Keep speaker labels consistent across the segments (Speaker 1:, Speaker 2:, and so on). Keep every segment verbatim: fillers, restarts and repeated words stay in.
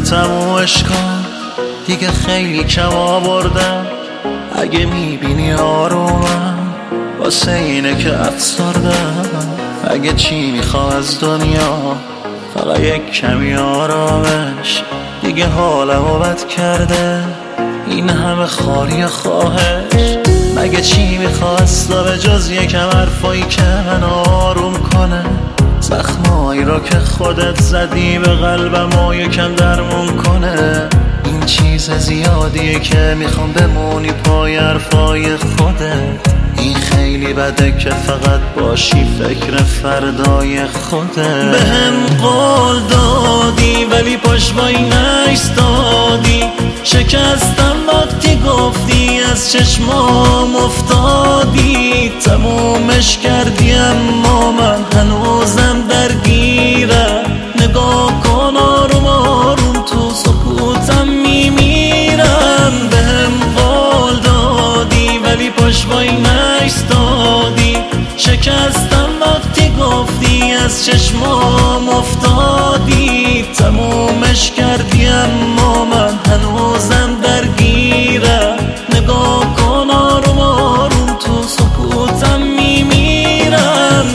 Speaker 1: تمومش کن دیگه، خیلی کم آوردم. اگه میبینی آرومم واسه اینه که افسردم. اگه چی میخوام از دنیا فقط یک کمی آرامش، دیگه حالمو بد کرده این همه خاری خواهش. مگه چی میخواستا به جز یکم حرفایی که من آروم کنه؟ زخمایی را که خودت زدی به قلبم و یکم درمون کنه. این چیز زیادیه که میخوام بمونی پای حرفای خودت. این خیلی بده که فقط باشی فکر فردای خودت. بهم قول دادی ولی پاش وای نایستادی. شکستم وقتی گفتی از چشمام افتادی. تمومش کردی اما من هنوزم درگیرم. نگاه کن آروم آروم تو سکوتم میمیرم. بهم قول دادی ولی پاش وای نایستادی. شکستم وقتی گفتی از چشمام افتادی. تمومش کردی اما من هنوزم درگیرم. نگاه کن آروم آروم تو سکوتم میمیرم.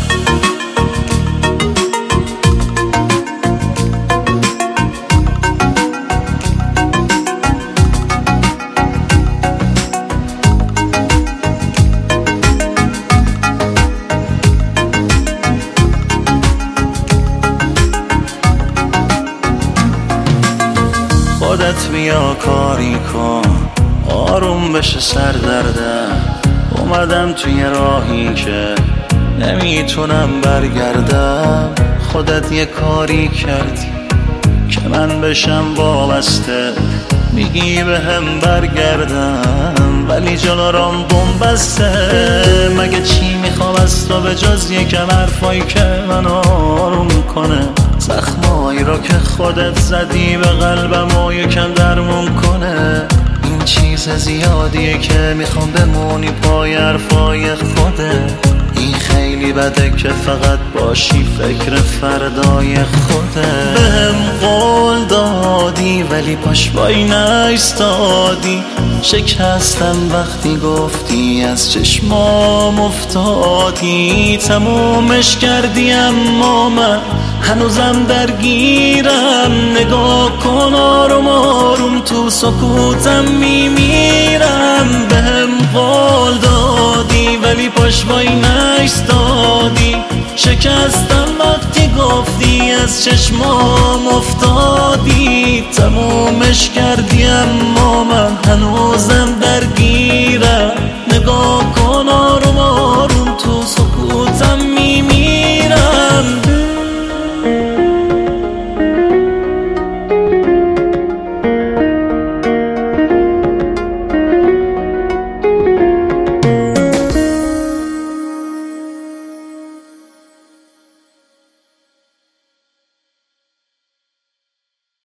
Speaker 1: خودت بیا کاری کن آروم بشه سر دردم. اومدم توی راهی که نمیتونم برگردم. خودت یه کاری کردی که من بشم وابسته. میگی به هم برگردم ولی جلو رام بومبسته. مگه چی میخوام از تو به جز یکم حرفایی که من آروم کنه؟ زخمایی را که خودت زدی به قلبم و یکم درمون کنه. این چیز زیادیه که میخوام بمونی پای حرفای خودت. این خیلی بده که فقط باشی فکر فردای خودت. بهم قول دادی ولی پاش وای نایستادی. شکستم وقتی گفتی از چشمام افتادی. تمومش کردی اما من هنوزم درگیرم. نگاه کن آروم آروم تو سکوتم میمیرم. بهم قول دادی ولی پاش وای نایستادی. شکستم وقتی گفتی از چشمام افتادی. تمومش کردی اما من هنوزم درگیرم. نگاه کن